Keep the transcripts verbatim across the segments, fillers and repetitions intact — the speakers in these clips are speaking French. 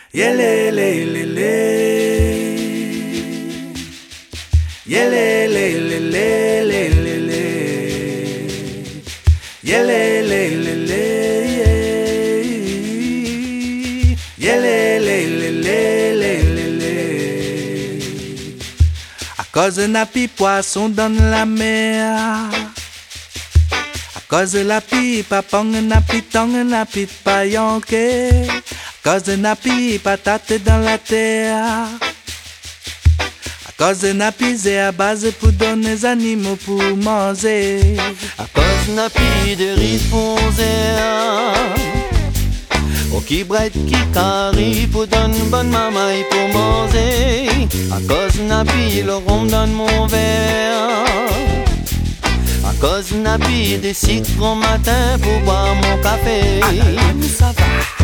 Yele le le le, yele le le le le le le, yele le le le, yele le le le le le le. À cause d'un napi poisson dans la mer, à cause de la pi papong napi tong napi payanke. Cause de napi patate dans la terre, à cause de napi c'est à base pour donner les animaux pour manger, à cause de napi de riz ponzé, au qui brette qui carry pour donner bonne maman pour manger, à cause de napi le rhum donne mon verre, à cause de napi des citrons matin pour boire mon café. Ah là là, ça va.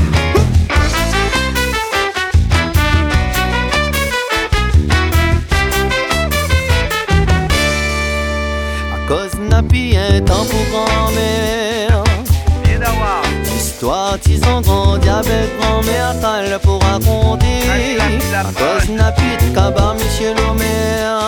Cause napi un temps pour grand-mère, histoire tison grand diabète grand-mère t'as pour raconter. À cause napi de cabas monsieur l'Omer,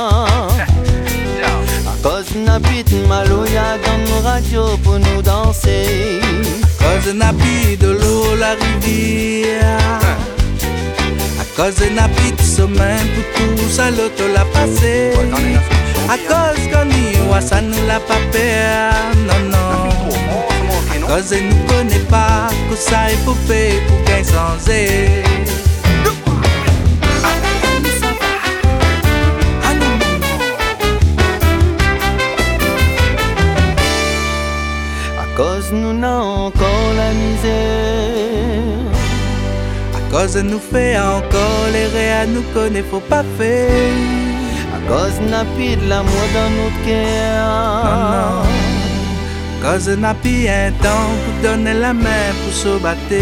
à cause napi de maloya dans nos radios pour nous danser, à cause napi de l'eau la rivière, à cause napi de sommeil pour tout ça l'auto l'a passé. À cause qu'on y voit ça nous l'a pas peur, non non. À cause nous connaît pas que ça est poupée pour qu'un sans est. À cause nous n'a encore la misère, à cause nous fait encore les réa nous connaît faut pas faire. À cause napi de l'amour dans notre cœur, non, non. À cause napi un temps pour donner la main pour se battre,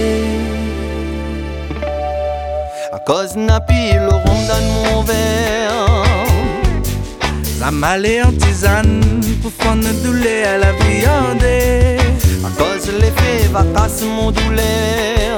à cause napi le rhum dans mon verre, la malée en tisane pour fondre douleur à la viande, à cause l'effet va casser mon douleur,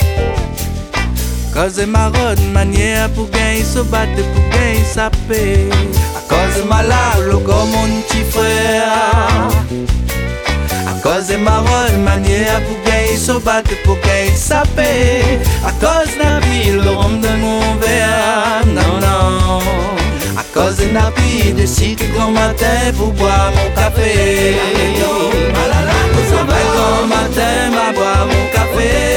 à cause marode manière pour gagner se battre pour gagner sa paix, à cause malade comme mon petit frère, à cause marode manière pour gagner se battre pour gagner sa paix, à cause napi le rhum de mon verre, non non, à cause napi de cycle grand matin pour boire mon café, malala, grand matin ma boire mon café.